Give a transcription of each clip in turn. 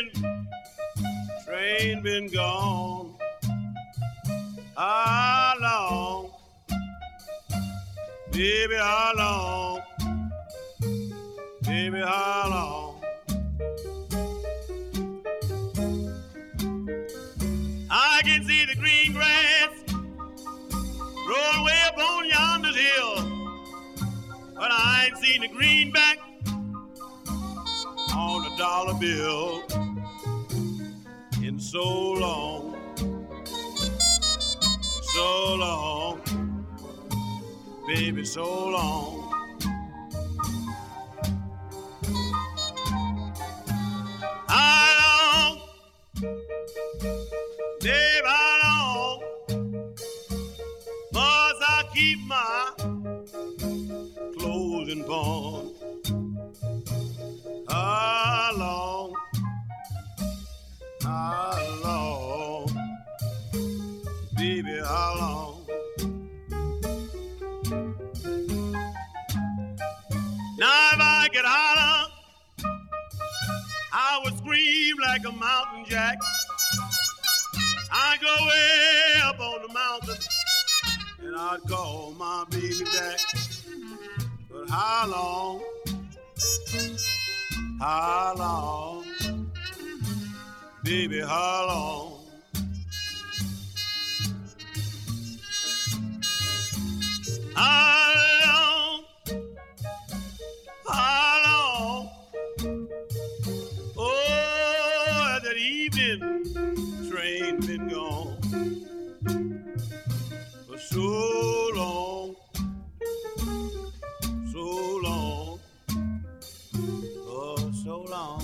train been gone. How long, baby, how long, baby, how long? I can see the green grass growing way up on yonder hill, but I ain't seen the greenback on a dollar bill in so long, baby, so long. How long, baby, how long must I keep my clothes on? How long, baby, how long? Now if I could holler, I would scream like a mountain jack. I'd go way up on the mountain and I'd call my baby back. But how long, baby, how long? How long, oh, that evening train been gone for so long, oh, so long.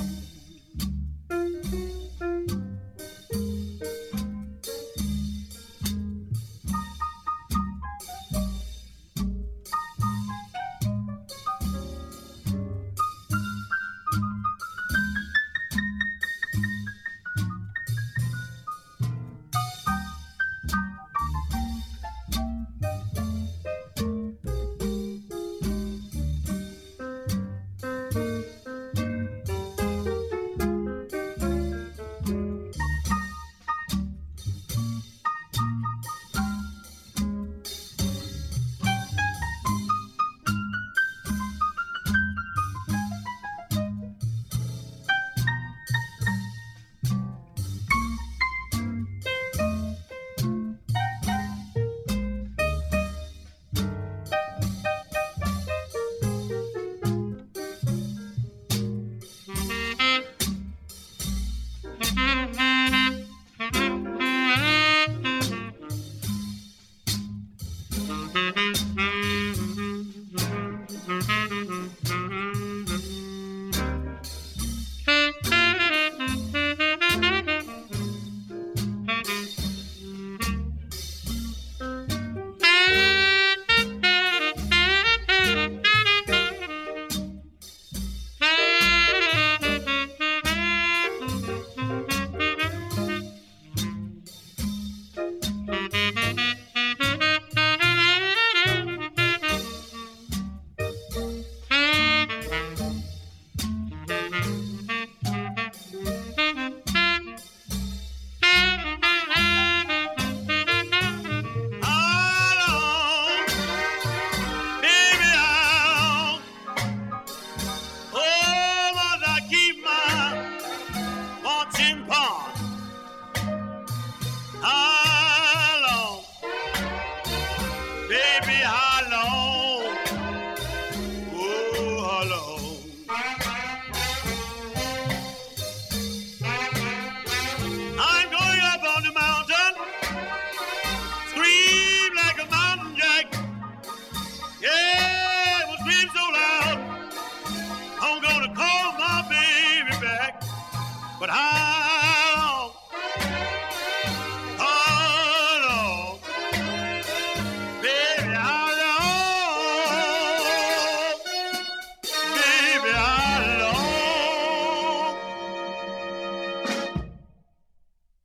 But how